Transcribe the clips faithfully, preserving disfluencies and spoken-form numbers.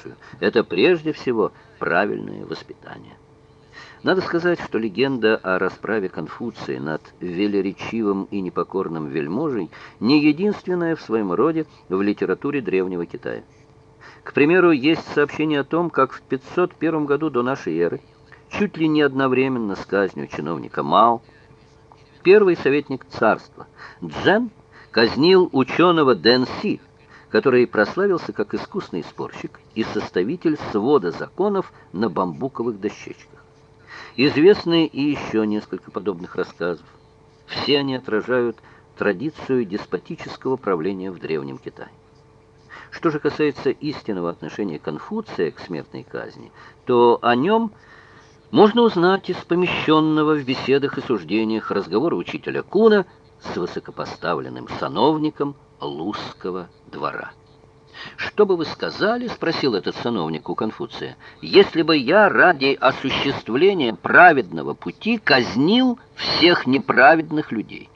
Это прежде всего правильное воспитание. Надо сказать, что легенда о расправе Конфуция над велеречивым и непокорным вельможей не единственная в своем роде в литературе Древнего Китая. К примеру, есть сообщение о том, как в пятьсот первом году до нашей эры, чуть ли не одновременно с казнью чиновника Мао, первый советник царства Цзэн казнил ученого Дэн Си, который прославился как искусный спорщик и составитель свода законов на бамбуковых дощечках. Известны и еще несколько подобных рассказов. Все они отражают традицию деспотического правления в Древнем Китае. Что же касается истинного отношения Конфуция к смертной казни, то о нем можно узнать из помещенного в беседах и суждениях разговора учителя Куна с высокопоставленным сановником Лузского двора. «Что бы вы сказали, — спросил этот сановник у Конфуция, — если бы я ради осуществления праведного пути казнил всех неправедных людей?»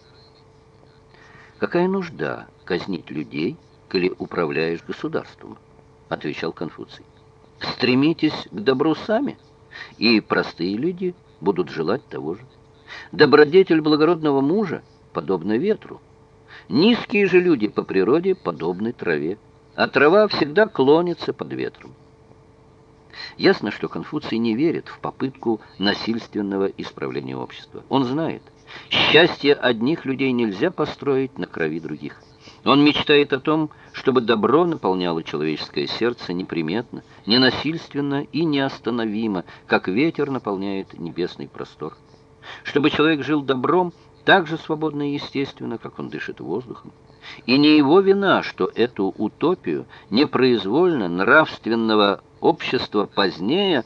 «Какая нужда казнить людей, коли управляешь государством?» — отвечал Конфуций. «Стремитесь к добру сами, и простые люди будут желать того же. Добродетель благородного мужа подобна ветру. Низкие же люди по природе подобны траве, а трава всегда клонится под ветром». Ясно, что Конфуций не верит в попытку насильственного исправления общества. Он знает, счастье одних людей нельзя построить на крови других. Он мечтает о том, чтобы добро наполняло человеческое сердце неприметно, ненасильственно и неостановимо, как ветер наполняет небесный простор. Чтобы человек жил добром так же свободно и естественно, как он дышит воздухом. И не его вина, что эту утопию непроизвольно нравственного общества позднее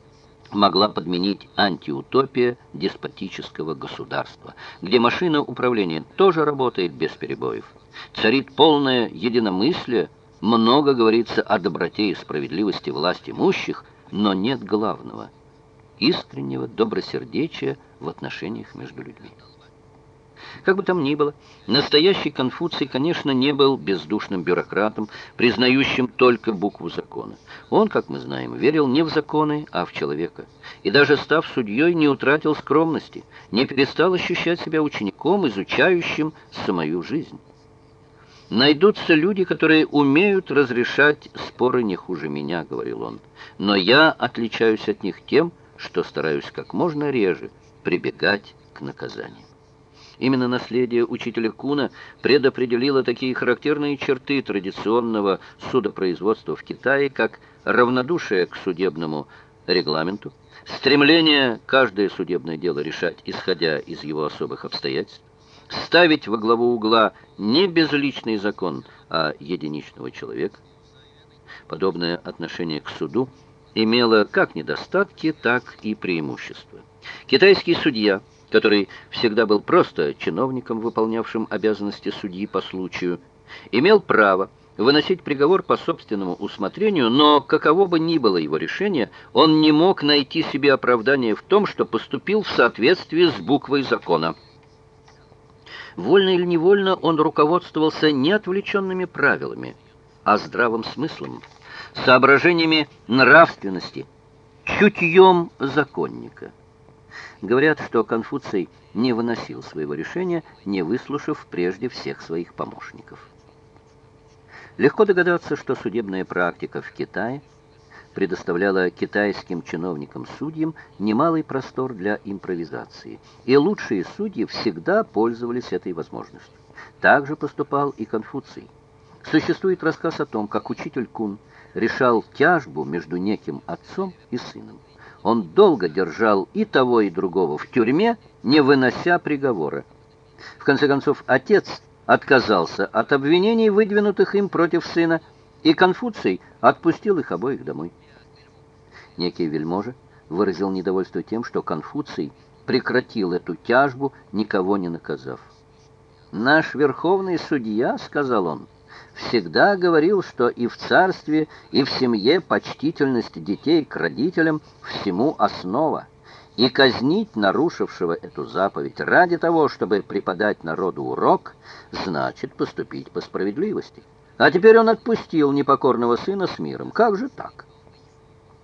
могла подменить антиутопия деспотического государства, где машина управления тоже работает без перебоев. Царит полное единомыслие, много говорится о доброте и справедливости власть имущих, но нет главного — искреннего добросердечия в отношениях между людьми. Как бы там ни было, настоящий Конфуций, конечно, не был бездушным бюрократом, признающим только букву закона. Он, как мы знаем, верил не в законы, а в человека. И даже став судьей, не утратил скромности, не перестал ощущать себя учеником, изучающим самую жизнь. «Найдутся люди, которые умеют разрешать споры не хуже меня», — говорил он. «Но я отличаюсь от них тем, что стараюсь как можно реже прибегать к наказанию». Именно наследие учителя Куна предопределило такие характерные черты традиционного судопроизводства в Китае, как равнодушие к судебному регламенту, стремление каждое судебное дело решать, исходя из его особых обстоятельств, ставить во главу угла не безличный закон, а единичного человека. Подобное отношение к суду имело как недостатки, так и преимущества. Китайский судья, который всегда был просто чиновником, выполнявшим обязанности судьи по случаю, имел право выносить приговор по собственному усмотрению, но каково бы ни было его решение, он не мог найти себе оправдания в том, что поступил в соответствии с буквой закона. Вольно или невольно он руководствовался не отвлеченными правилами, а здравым смыслом, соображениями нравственности, чутьем законника. Говорят, что Конфуций не выносил своего решения, не выслушав прежде всех своих помощников. Легко догадаться, что судебная практика в Китае предоставляла китайским чиновникам-судьям немалый простор для импровизации, и лучшие судьи всегда пользовались этой возможностью. Так же поступал и Конфуций. Существует рассказ о том, как учитель Кун решал тяжбу между неким отцом и сыном. Он долго держал и того, и другого в тюрьме, не вынося приговора. В конце концов, отец отказался от обвинений, выдвинутых им против сына, и Конфуций отпустил их обоих домой. Некий вельможа выразил недовольство тем, что Конфуций прекратил эту тяжбу, никого не наказав. «Наш верховный судья, — сказал он, — всегда говорил, что и в царстве, и в семье почтительность детей к родителям всему основа, и казнить нарушившего эту заповедь ради того, чтобы преподать народу урок, значит поступить по справедливости. А теперь он отпустил непокорного сына с миром. Как же так?